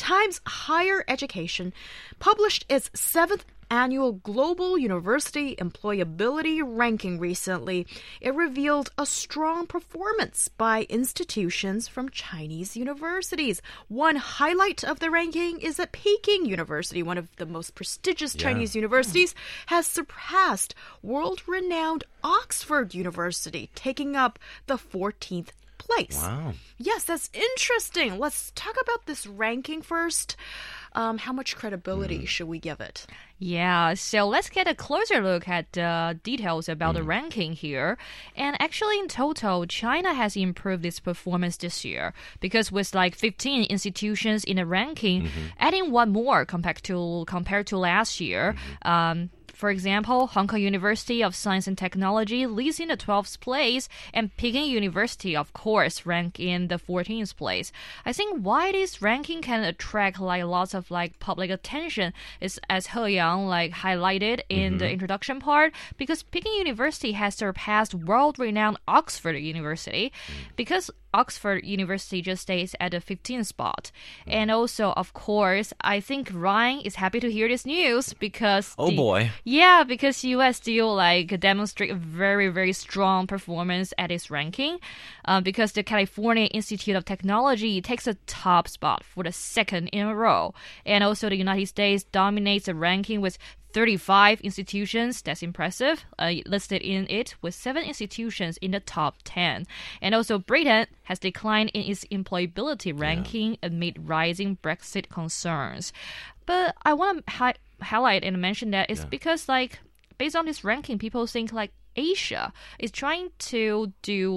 Times Higher Education published its 7th annual Global University Employability Ranking recently. It revealed a strong performance by institutions from Chinese universities. One highlight of the ranking is that Peking University, one of the most prestigious Chinese universities, has surpassed world-renowned Oxford University, taking up the 14th place. Wow. Yes, that's interesting. Let's talk about this ranking first. How much credibility should we give it? Yeah, so let's get a closer look at details about the ranking here. And actually, in total, China has improved its performance this year because with like 15 institutions in the ranking, adding one more compared to last year. For example, Hong Kong University of Science and Technology leads in the 12th place, and Peking University, of course, rank in the 14th place. I think why this ranking can attract like lots of like public attention is, as He Yang like highlighted in the introduction part, because Peking University has surpassed world-renowned Oxford University, because Oxford University just stays at the 15th spot. And also, of course, I think Ryan is happy to hear this news because... Yeah, because US still like demonstrate a very, very strong performance at its ranking because the California Institute of Technology takes the top spot for the second in a row. And also the United States dominates the ranking with 35 institutions, that's impressive, listed in it with 7 institutions in the top 10. And also Britain has declined in its employability ranking amid rising Brexit concerns. But I want to highlight and mention that it's because like based on this ranking, people think like Asia is trying to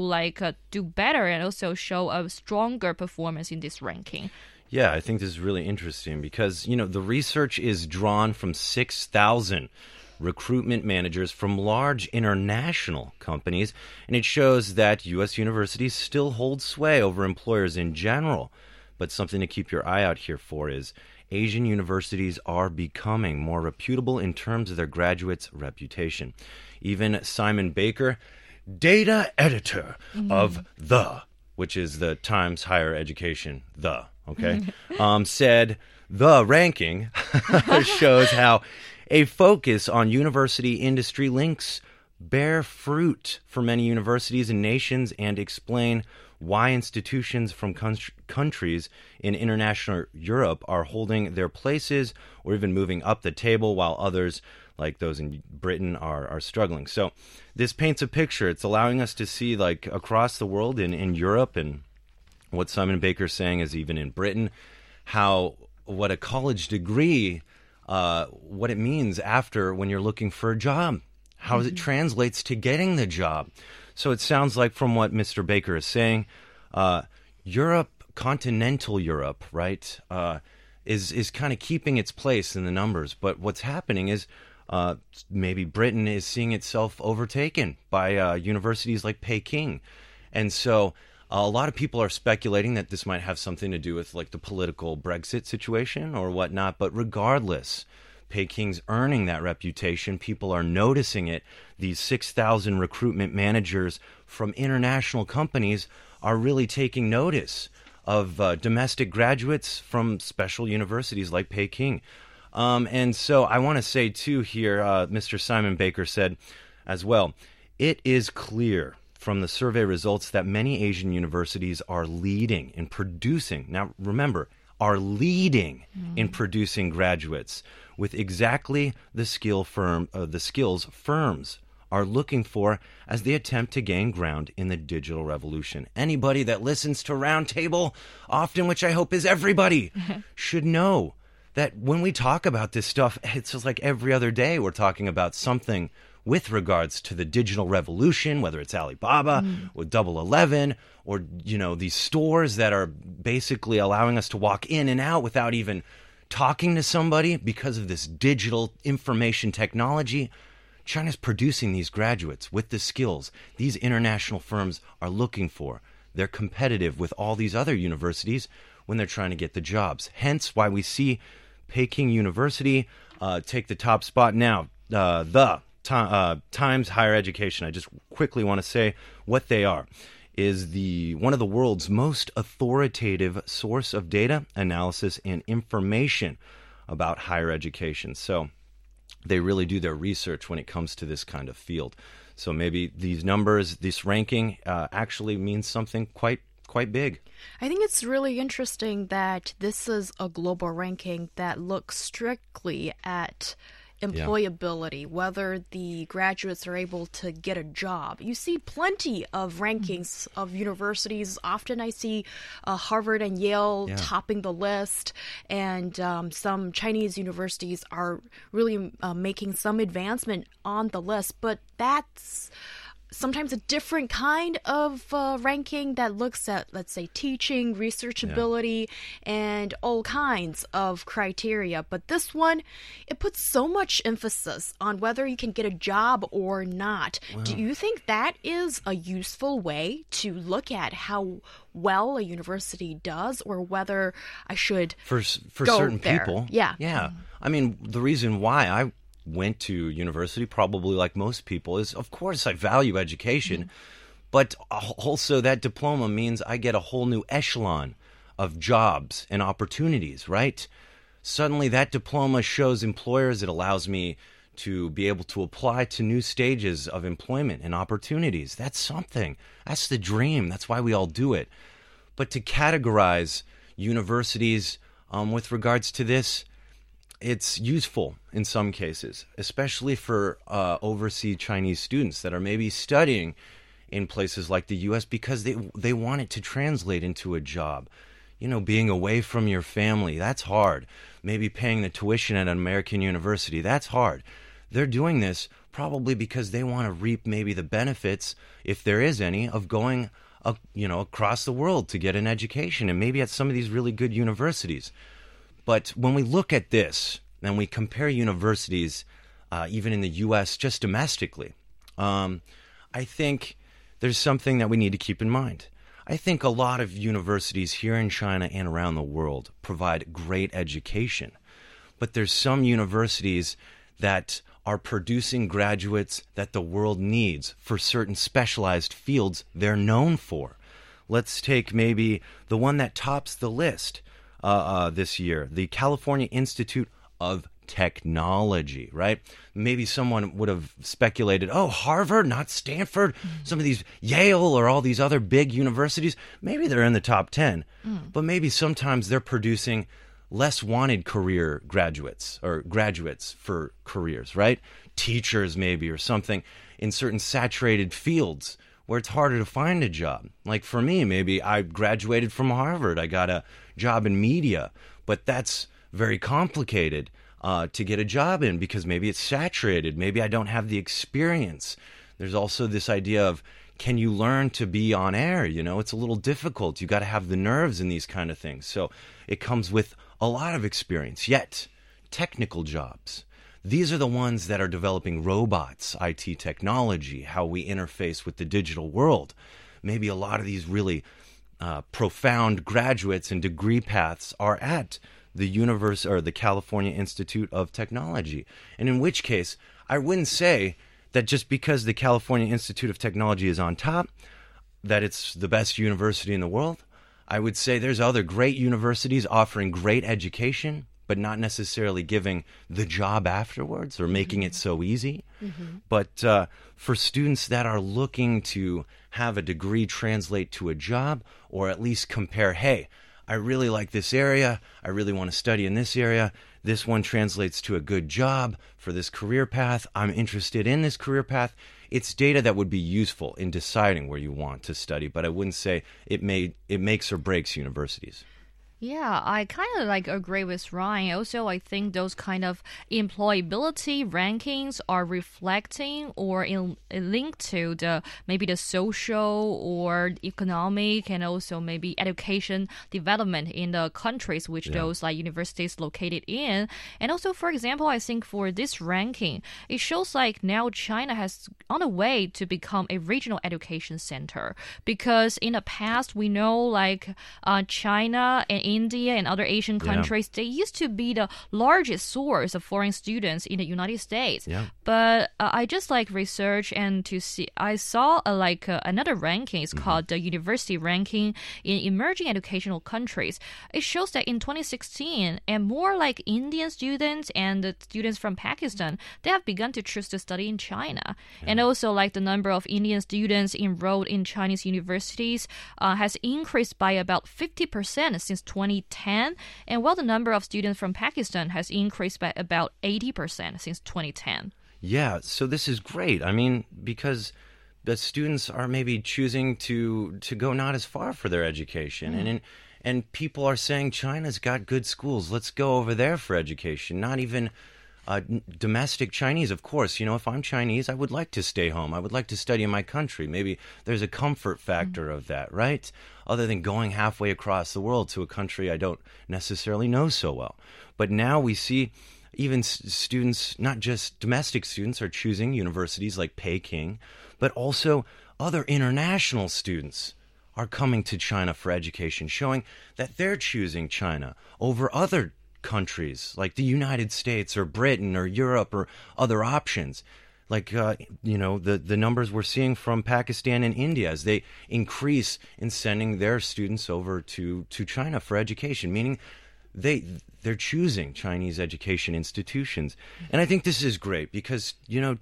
do better and also show a stronger performance in this ranking. Yeah, I think this is really interesting because, you know, the research is drawn from 6,000 recruitment managers from large international companies, and it shows that U.S. universities still hold sway over employers in general. But something to keep your eye out here for is Asian universities are becoming more reputable in terms of their graduates' reputation. Even Simon Baker, data editor of which is the Times Higher Education, said the ranking shows how a focus on university industry links bear fruit for many universities and nations and explain why institutions from countries in international Europe are holding their places or even moving up the table while others, like those in Britain, are struggling. So this paints a picture. It's allowing us to see, like, across the world in Europe, and what Simon Baker's saying is even in Britain, what a college degree, what it means after when you're looking for a job, how it translates to getting the job. So it sounds like from what Mr. Baker is saying, Europe, continental Europe, right, is kind of keeping its place in the numbers. But what's happening is maybe Britain is seeing itself overtaken by universities like Peking. And so a lot of people are speculating that this might have something to do with like the political Brexit situation or whatnot. But regardless, Peking's earning that reputation. People are noticing it. These 6,000 recruitment managers from international companies are really taking notice of domestic graduates from special universities like Peking. And so I want to say, too, here, Mr. Simon Baker said as well, it is clear from the survey results that many Asian universities are leading in producing, now remember, are leading in producing graduates with exactly the skills firms are looking for as they attempt to gain ground in the digital revolution. Anybody that listens to Roundtable often, which I hope is everybody, should know that when we talk about this stuff, it's just like every other day we're talking about something with regards to the digital revolution, whether it's Alibaba or Double 11 or, you know, these stores that are basically allowing us to walk in and out without even talking to somebody because of this digital information technology. China's producing these graduates with the skills these international firms are looking for. They're competitive with all these other universities when they're trying to get the jobs. Hence why we see Peking University take the top spot now. The Times Higher Education, I just quickly want to say what they are. is one of the world's most authoritative source of data, analysis, and information about higher education. So they really do their research when it comes to this kind of field. So maybe these numbers, this ranking, actually means something quite big. I think it's really interesting that this is a global ranking that looks strictly at employability, whether the graduates are able to get a job. You see plenty of rankings of universities. Often I see Harvard and Yale topping the list, and some Chinese universities are really making some advancement on the list, but that's sometimes a different kind of ranking that looks at, let's say, teaching, researchability, and all kinds of criteria. But this one, it puts so much emphasis on whether you can get a job or not. Wow. Do you think that is a useful way to look at how well a university does, or whether I should for go certain there? people? Yeah. I mean, the reason why I went to university, probably like most people, is of course I value education, but also that diploma means I get a whole new echelon of jobs and opportunities, right? Suddenly that diploma shows employers, it allows me to be able to apply to new stages of employment and opportunities. That's something. That's the dream. That's why we all do it. But to categorize universities with regards to this, it's useful in some cases, especially for overseas Chinese students that are maybe studying in places like the U.S. because they want it to translate into a job. You know, being away from your family, that's hard. Maybe paying the tuition at an American university, that's hard. They're doing this probably because they want to reap maybe the benefits, if there is any, of going across the world to get an education, and maybe at some of these really good universities. But when we look at this and we compare universities, even in the U.S., just domestically, I think there's something that we need to keep in mind. I think a lot of universities here in China and around the world provide great education. But there's some universities that are producing graduates that the world needs for certain specialized fields they're known for. Let's take maybe the one that tops the list this year, the California Institute of Technology, right? Maybe someone would have speculated, oh, Harvard, not Stanford, some of these Yale or all these other big universities, maybe they're in the top 10, but maybe sometimes they're producing less wanted career graduates or graduates for careers, right? Teachers maybe, or something in certain saturated fields where it's harder to find a job. Like for me, maybe I graduated from Harvard. I got a job in media, but that's very complicated to get a job in because maybe it's saturated. Maybe I don't have the experience. There's also this idea of, can you learn to be on air? You know, it's a little difficult. You got to have the nerves in these kind of things. So it comes with a lot of experience. Yet, technical jobs, these are the ones that are developing robots, IT technology, how we interface with the digital world. Maybe a lot of these really profound graduates and degree paths are at the California Institute of Technology. And in which case, I wouldn't say that just because the California Institute of Technology is on top, that it's the best university in the world. I would say there's other great universities offering great education, but not necessarily giving the job afterwards or making it so easy. But for students that are looking to have a degree translate to a job, or at least compare, hey, I really like this area, I really want to study in this area, this one translates to a good job for this career path, I'm interested in this career path, it's data that would be useful in deciding where you want to study, but I wouldn't say it makes or breaks universities. Yeah, I kind of agree with Ryan. Also, I think those kind of employability rankings are reflecting or linked to maybe the social or economic and also maybe education development in the countries which those universities located in. And also, for example, I think for this ranking, it shows now China has on the way to become a regional education center, because in the past we know China and India and other Asian countries, they used to be the largest source of foreign students in the United States. Yeah. But I just like research and to see, I saw another ranking. It's called the University Ranking in Emerging Educational Countries. It shows that in 2016, and more like Indian students and the students from Pakistan, they have begun to choose to study in China. And also like the number of Indian students enrolled in Chinese universities has increased by about 50% since 2010, and while the number of students from Pakistan has increased by about 80% since 2010. Yeah, so this is great. I mean, because the students are maybe choosing to go not as far for their education, and people are saying China's got good schools. Let's go over there for education. Not even domestic Chinese, of course. You know, if I'm Chinese, I would like to stay home. I would like to study in my country. Maybe there's a comfort factor of that, right? Other than going halfway across the world to a country I don't necessarily know so well. But now we see even students, not just domestic students, are choosing universities like Peking, but also other international students are coming to China for education, showing that they're choosing China over other countries like the United States or Britain or Europe or other options. Like, the numbers we're seeing from Pakistan and India as they increase in sending their students over to China for education, meaning they're choosing Chinese education institutions. And I think this is great because,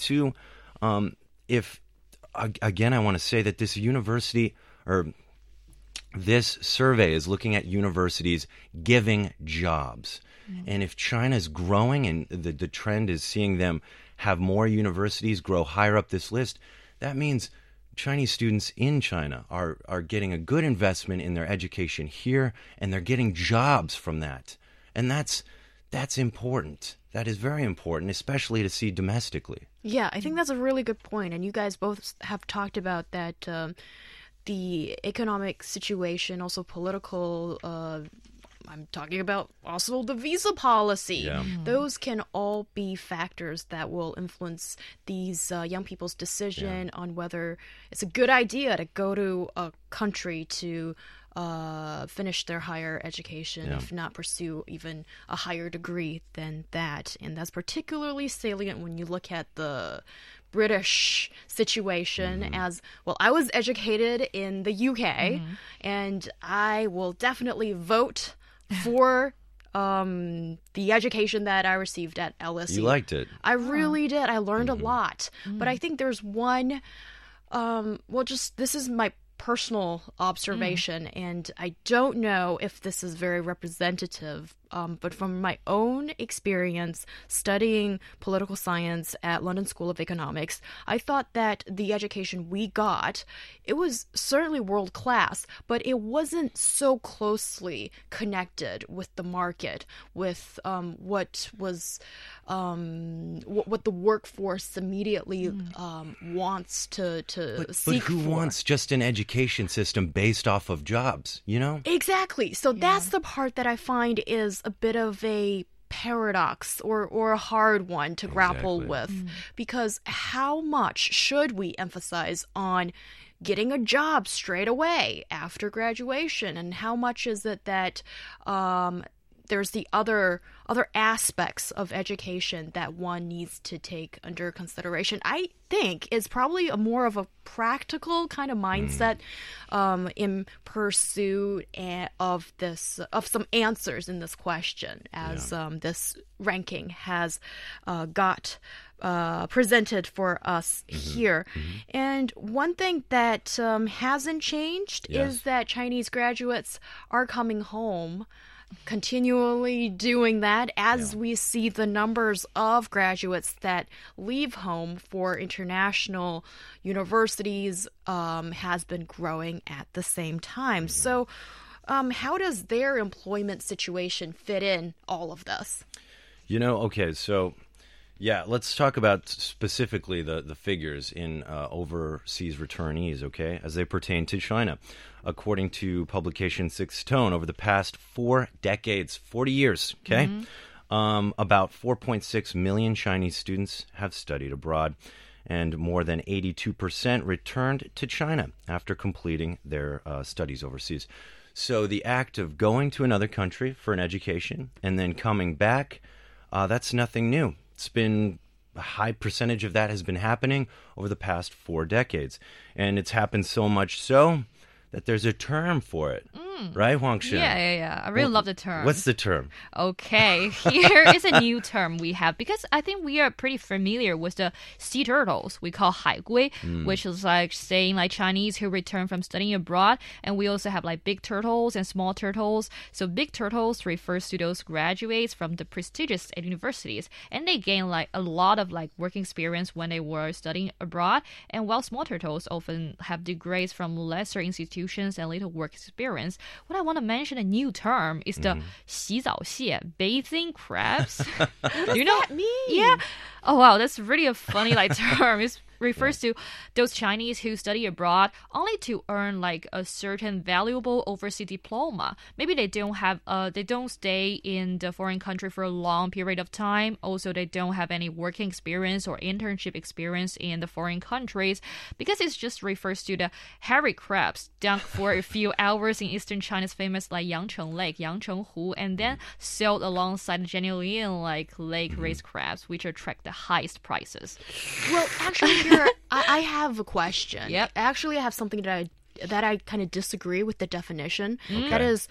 if, again, I want to say that this university or this survey is looking at universities giving jobs. And if China's growing and the trend is seeing them have more universities grow higher up this list, that means Chinese students in China are getting a good investment in their education here, and they're getting jobs from that. And that's important. That is very important, especially to see domestically. Yeah, I think that's a really good point. And you guys both have talked about that the economic situation, also political, I'm talking about also the visa policy. Yeah. Those can all be factors that will influence these young people's decision on whether it's a good idea to go to a country to finish their higher education, if not pursue even a higher degree than that. And that's particularly salient when you look at the British situation as well. I was educated in the UK, and I will definitely vote for the education that I received at LSE. You liked it. I really did. I learned a lot. But I think there's one, this is my personal observation, and I don't know if this is very representative, but from my own experience studying political science at London School of Economics, I thought that the education we got, it was certainly world class, but it wasn't so closely connected with the market, with what the workforce immediately wants to seek But who for. wants just an education system based off of jobs, you know? Exactly. So that's the part that I find is a bit of a paradox or a hard one to grapple with, because how much should we emphasize on getting a job straight away after graduation, and how much is it that there's the other aspects of education that one needs to take under consideration? I think it's probably more of a practical kind of mindset in pursuit of some answers in this question, as this ranking has got presented for us here. And one thing that hasn't changed is that Chinese graduates are coming home, continually doing that, as we see the numbers of graduates that leave home for international universities has been growing at the same time. So how does their employment situation fit in all of this? Okay, so let's talk about specifically the figures in overseas returnees, okay, as they pertain to China. According to publication Sixth Tone, over the past 4 decades, 40 years, okay, about 4.6 million Chinese students have studied abroad, and more than 82% returned to China after completing their studies overseas. So the act of going to another country for an education and then coming back, that's nothing new. It's been a high percentage of that has been happening over the past 4 decades. And it's happened so much so that there's a term for it. Right, Huang Shen? Yeah. I really love the term. What's the term? Okay, here is a new term we have because I think we are pretty familiar with the sea turtles we call 海龟, which is like saying like Chinese who return from studying abroad. And we also have like big turtles and small turtles. So big turtles refers to those graduates from the prestigious universities, and they gain like a lot of like working experience when they were studying abroad. And while small turtles often have degrees from lesser institutions and little work experience. What I want to mention a new term is the 洗澡蟹, bathing crabs. What does that mean? Yeah. Oh wow, that's really a funny like term. It refers to those Chinese who study abroad only to earn like a certain valuable overseas diploma. Maybe they don't stay in the foreign country for a long period of time. Also, they don't have any working experience or internship experience in the foreign countries because it just refers to the hairy crabs dunked for a few hours in eastern China's famous like Yangcheng Lake, Yangcheng Hu, and then sold alongside the genuine like lake-raised crabs, which attract the highest prices. Well, actually, here I have a question. Yep. Actually, I have something that I kind of disagree with the definition. Okay. That is,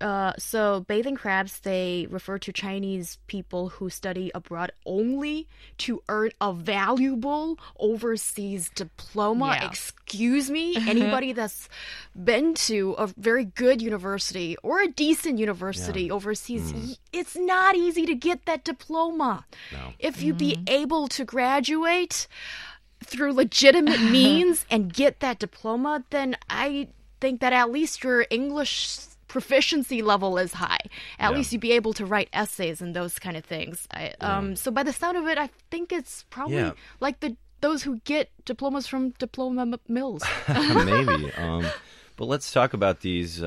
so bathing crabs, they refer to Chinese people who study abroad only to earn a valuable overseas diploma. Yeah. Excuse me, anybody that's been to a very good university or a decent university overseas, it's not easy to get that diploma. No. If you be able to graduate through legitimate means and get that diploma, then I think that at least your English proficiency level is high. At least you'd be able to write essays and those kind of things. So by the sound of it, I think it's probably like those who get diplomas from diploma mills. Maybe. But let's talk about these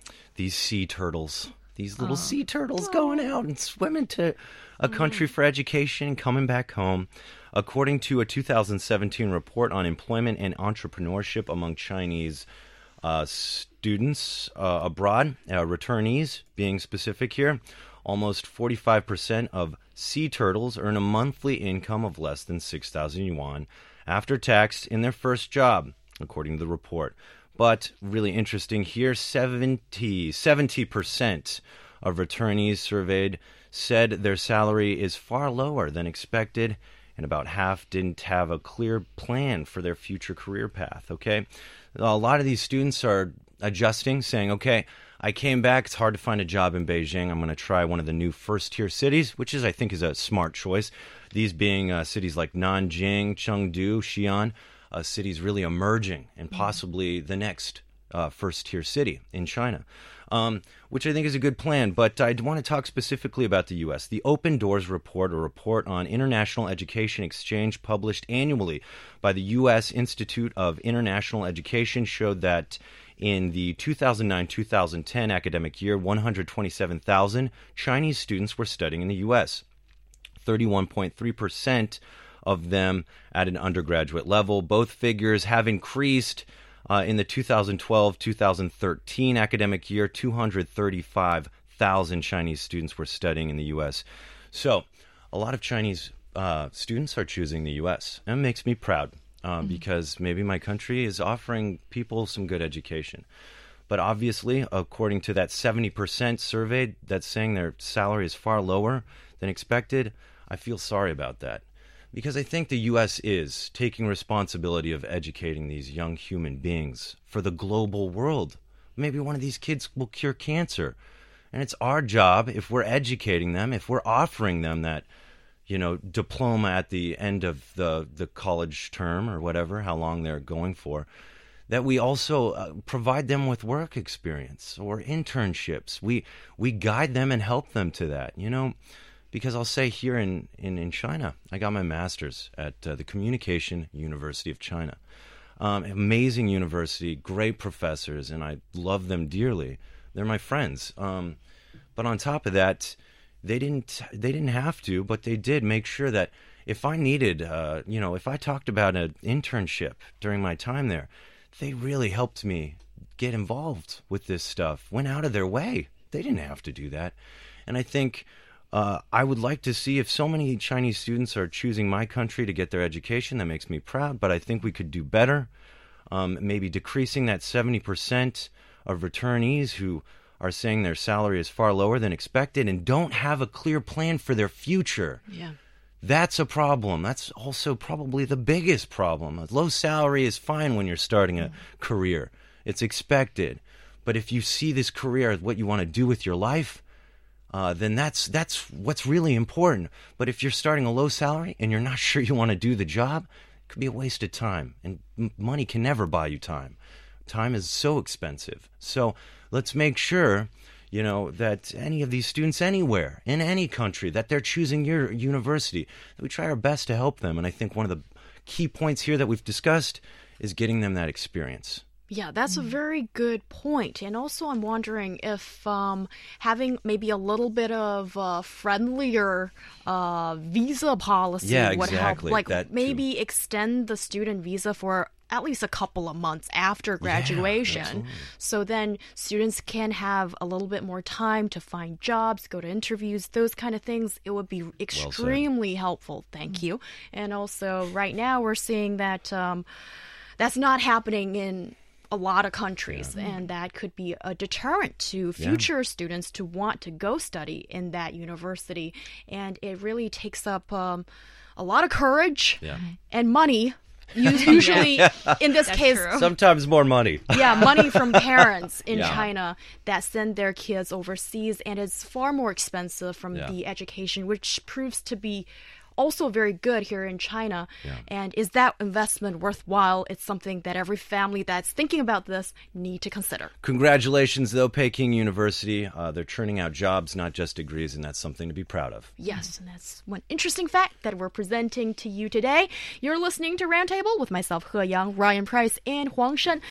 sea turtles. These little sea turtles going out and swimming to a country for education and coming back home. According to a 2017 report on employment and entrepreneurship among Chinese students abroad, returnees being specific here, almost 45% of sea turtles earn a monthly income of less than 6,000 yuan after tax in their first job, according to the report. But really interesting here, 70% of returnees surveyed said their salary is far lower than expected, and about half didn't have a clear plan for their future career path, okay? A lot of these students are adjusting, saying, okay, I came back, it's hard to find a job in Beijing. I'm going to try one of the new first-tier cities, which I think is a smart choice. These being cities like Nanjing, Chengdu, Xi'an, cities really emerging and possibly the next first-tier city in China. Which I think is a good plan, but I want to talk specifically about the U.S. The Open Doors Report, a report on international education exchange published annually by the U.S. Institute of International Education, showed that in the 2009-2010 academic year, 127,000 Chinese students were studying in the U.S. 31.3% of them at an undergraduate level. Both figures have increased. In the 2012-2013 academic year, 235,000 Chinese students were studying in the U.S. So a lot of Chinese students are choosing the U.S. And it makes me proud because maybe my country is offering people some good education. But obviously, according to that 70% survey that's saying their salary is far lower than expected, I feel sorry about that. Because I think the U.S. is taking responsibility of educating these young human beings for the global world. Maybe one of these kids will cure cancer. And it's our job, if we're educating them, if we're offering them that, diploma at the end of the college term or whatever, how long they're going for, that we also provide them with work experience or internships. We guide them and help them to that, Because I'll say here in China, I got my master's at the Communication University of China. Amazing university, great professors, and I love them dearly. They're my friends. But on top of that, they didn't have to, but they did make sure that if I needed, if I talked about an internship during my time there, they really helped me get involved with this stuff, went out of their way. They didn't have to do that. And I think I would like to see if so many Chinese students are choosing my country to get their education. That makes me proud, but I think we could do better. Maybe decreasing that 70% of returnees who are saying their salary is far lower than expected and don't have a clear plan for their future. Yeah. That's a problem. That's also probably the biggest problem. A low salary is fine when you're starting a career. It's expected. But if you see this career as what you want to do with your life, then that's what's really important. But if you're starting a low salary and you're not sure you want to do the job, it could be a waste of time. And money can never buy you time. Time is so expensive. So let's make sure, that any of these students anywhere, in any country, that they're choosing your university, that we try our best to help them. And I think one of the key points here that we've discussed is getting them that experience. Yeah, that's a very good point. And also I'm wondering if having maybe a little bit of friendlier visa policy would help. Like maybe extend the student visa for at least a couple of months after graduation. So then students can have a little bit more time to find jobs, go to interviews, those kind of things. It would be extremely helpful. Thank you. And also right now we're seeing that that's not happening in a lot of countries, and that could be a deterrent to future students to want to go study in that university. And it really takes up a lot of courage and money. Usually, in this case, sometimes more money. Money from parents in China that send their kids overseas, and it's far more expensive from the education, which proves to be also very good here in China. And is that investment worthwhile? It's something that every family that's thinking about this need to consider. Congratulations, though, Peking University. They're churning out jobs, not just degrees, and that's something to be proud of. Yes, and that's one interesting fact that we're presenting to you today. You're listening to Roundtable with myself, He Yang, Ryan Price, and Huang Shen.